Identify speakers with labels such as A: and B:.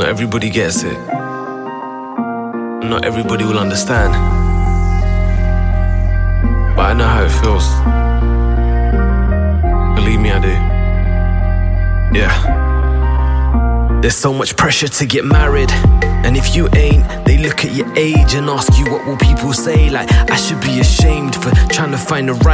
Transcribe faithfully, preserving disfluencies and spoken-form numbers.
A: Not everybody gets it. Not everybody will understand. But I know how it feels. Believe me, I do. Yeah. There's so much pressure to get married, and if you ain't, they look at your age and ask you what will people say. Like, I should be ashamed for trying to find the right